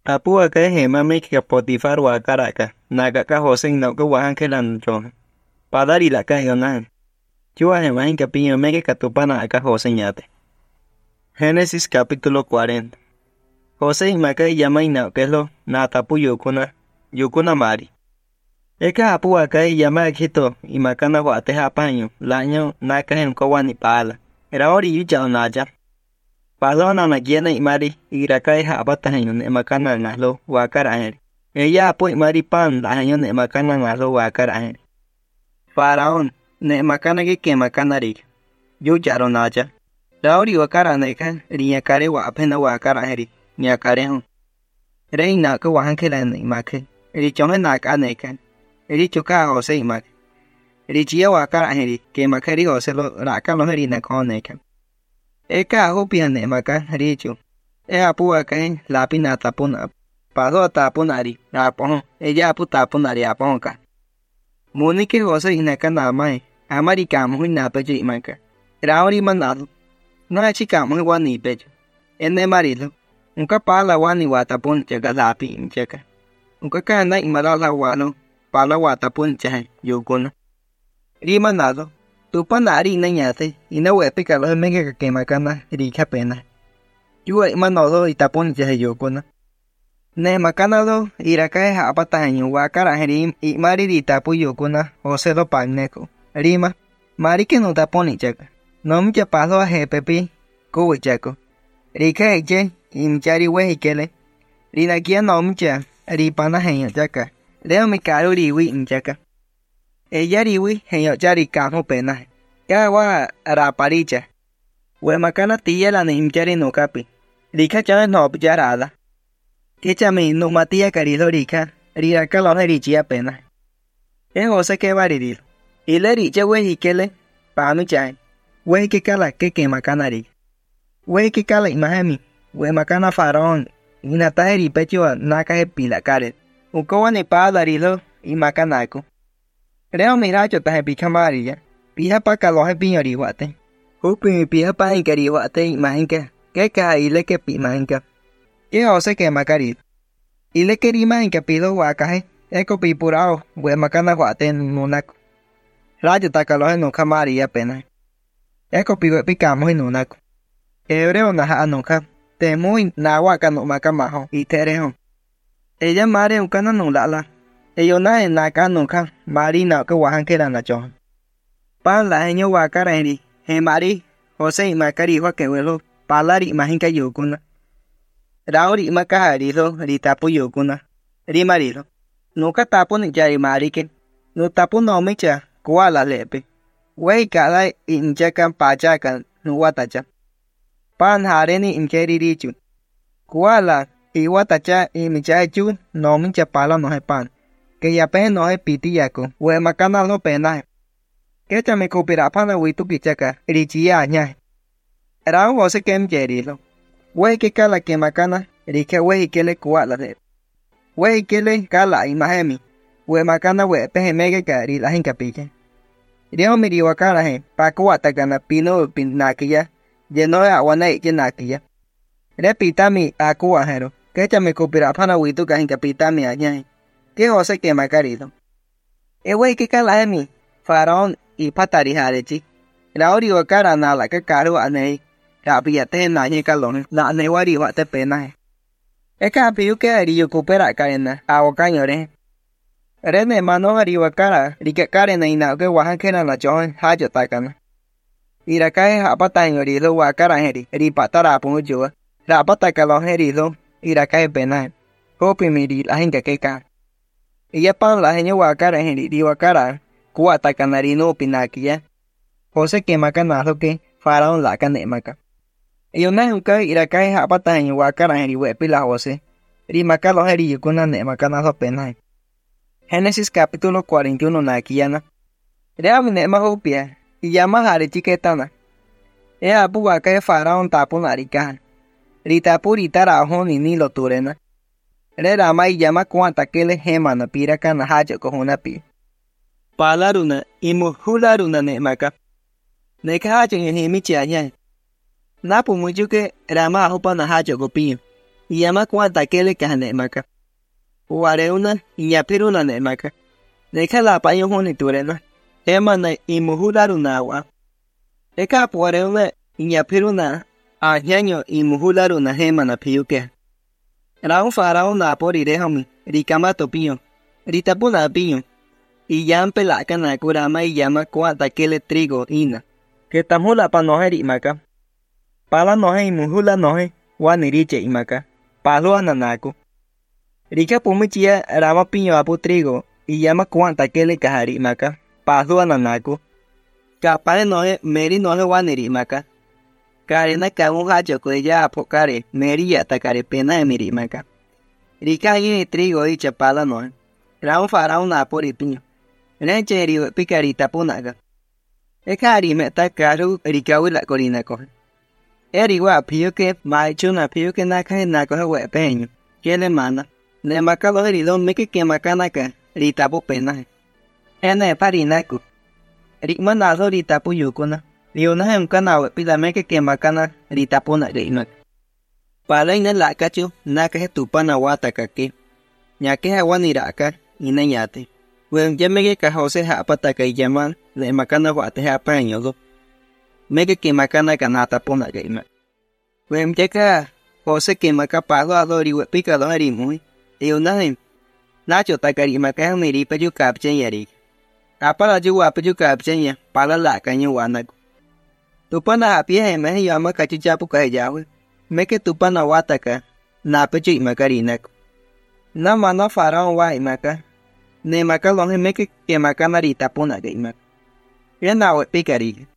Apua ka hema meki Potifar wa karaka. Naga ka José no ka wahan ke lan cho. Padari la ka yona. Chua hema hinka piño meki katupana ka José ñate. Génesis capítulo 40. José imaka llama inaukelo na tapu yukuna mari. Eka apua ka llama akito imakana wate hapaño laño naka hen kowani pala. Era ori yucha onaja. Palona na quiena imari irakai habataño ne makana ngalo wakara eri. Ella apu imari pan laño ne makana ngalo wakara eri. Faraón ne makana que makana ri. Yucha onaja. Rauri wakara neka riakare wa apena wakara eri. Niakare hon. Reina ka wahankela ne imake. Eri chonge naka neka. Eri choka José imake. Eri chia wakara eri que makari José lo raka lo eri na koneka. Eka hopia ne maka richu. E apua kain lapina tapuna. Paso tapunari. Apon. Ella apu tapunari aponka. Munike José inaka namai. Amari kamu na pecho imaka. Rauri manado. No chica muy wani pecho. Ene marilo. Unka pala wani watapun chaka lapi chaka. Unka kana imarala wano. Pala watapun chahe yukuna. Rima nado. Tupanari nañate inawepe kalo mega kemakana rika pena. Yua imanodo itapun chahe yukuna. Ne makanado irakae hapataño wakara herim imari ritapu yukuna José do pagneko. Rima marike no taponi chaka. Nomcha paso a jepepi kuwi chako. Rika eche imchari wehikele. Rinakia nomcha ripana heño chaka. Leo mi caro riwi mchaka. Ella riwi heño chari kamo pena. Kawa raparicha. We makana tiya la nimchari no kapi. Rika chave no picharada. Echame no matia carilo rika. Rika lo herichia pena. José que variril. Y le richa wehikele panu chay. We que kala que makana ri. We que kala imahemi. We makana faraón. Inataheri pecho naka pila kare. Ukowa ne padarilo y makanako. Creo miracho taje picamarilla. Pija pa kaloje piñori guate. Upi mi pija pa inkari guate imahinka. Que caile que pimahinka. Que José que macari. Y le querima inka pido guacaje. Eco pipurao. We makana guate nunaco. Rayo takaloje no camarilla pena. Eco piwe picamos en nunaco. Hebreo naja anoka. Temui nahuaca no macamajo. Y terejo. Ella mare un cana nulala. Eyona en naka nunca. Marina que wahankera na chon. Pan la heño wakara eri. He mari. José y macari que vuelo. Palari mahinka yukuna. Rauri macaharilo. Ritapu yukuna. Rimarilo. Nunca tapo ni jari marike. No tapu no micha. Kuala lepe. Wey kala inchakan pachakan. Nuwatacha. Pan hareni inkeri richu. Kuala. Iwatacha y michachu. No micha pala no he pan. Que ya pe no he pitiyaco. We makana no pena. Que te me copira pana witu pichaca. Richia ña. Era José que mjerilo. We que kala que makana. Rike we que le kuala de. We que le kala imahemi. We makana we peje mege cari la hinka pique. Rio miri wakara he. Pa kuata gana pino pinakia. Lleno de agua na nakia. Repitami akuajero. Que te me copira pana witu ka hinka pitami aña. Que José que macarido. Wey que kala mi. Faraón y patari harechi. Rauri wakara na la que caro anei. Rapiate na ni calon. La newari wate pena. Eka piu que ari recupera carena. Ago cañore. Rene mano ari wakara. Rike carena ina que wahankena la chon. Hajo takana. Irakae hapataño rido wakara heri. Ripatara punjua. Rapata calon herido. Irakae pena. Hopi miri la hinga que ka. Ella pan la heño wakara heri wakara. Kuata canarino pinakia. José que macanazo que faraón la canemaka. Eyona unka irakae hapataño wakara heri wepila José. Rimaka los heri yukuna nemacanazo pena. Génesis capítulo 41 nakiana. Reami nema hopia. Y llama jare chiquetana. Ea apu wakae faraón tapu narikahan. Ritapu ritarajo ni nilo turena. Re rama y llama cuanta que le gemana piraka na haja kohuna pi. Palaruna imuhularuna nemaka. Neka haja en hemichi aña. Napu mucho que rama hopa na haja gopi. iyama kuanta kele kahane maka. Uareuna iñapiruna ne maka. Deja la paño honi turena. Ema na imuhularuna wa. Eka puareuna iñapiruna añaño imuhularuna hema na piuke. Raun farao na pori rehami. Rikamato piño. Ritapuna piño. Iyampe la kana kurama iyama kuanta kele trigo ina. Que tamula pa nohe imaka. Pala nohe imuhula nohe. Waniriche imaka. Palo ananaku. Rika pumichia rama piño apu trigo. Iyama kuanta kele kahari imaka. Palo ananaku. Kapare nohe meri nohe waniri imaka. Kare na kamu hacho kuya apu kare. Meri ya takare pena emiri imaka. Rika yini trigo icha pala nohe. Raun farao na pori piño. Renche riwe picarita punaga. Ekari meta karu rikawila korina kohe. Eriwa piuke maichuna piuke naka naka we peño. Kele mana. Le makalo herido miki que makanaka ritapu pena. Ene parinaku. Rikmanazo ritapu yukuna. Riuna emkana we pilameke que makana ritapuna reina. Para ina la kachu naka tupana wata kake. Nyake hawaniraka inayate. Wen yamege ka Jose hapata ka yaman le makana wate hapaño do. Mege que makana kanata pona reina. Wen yeka Jose que makapalo adori we picado harimui. Eunahim. Nacho takari makana miri peju kapchen yari. Apala juwa peju kapchen ya pala la kanyo wanaku. Tupana apia heme yama kachichapu ka yawe. Meke tupana wataka na peju imakarinak. Na mano farao wa imaka. Ne maka longe meke que makana ritapuna gaimak. Yana we pikari.